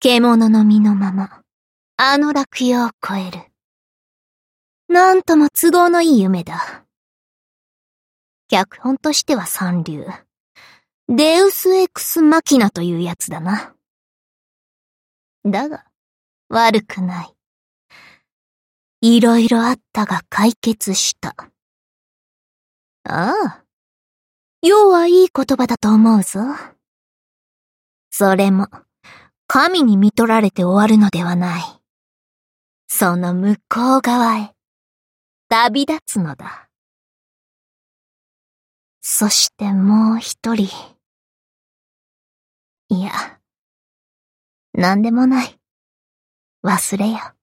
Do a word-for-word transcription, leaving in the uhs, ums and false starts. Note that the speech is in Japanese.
獣の身のまま、あの落葉を越える。なんとも都合のいい夢だ。脚本としては三流。デウスエクスマキナというやつだな。だが、悪くない。いろいろあったが解決した。ああ。要はいい言葉だと思うぞ。それも、神に見取られて終わるのではない。その向こう側へ、旅立つのだ。そしてもう一人。いや、なんでもない。忘れよ。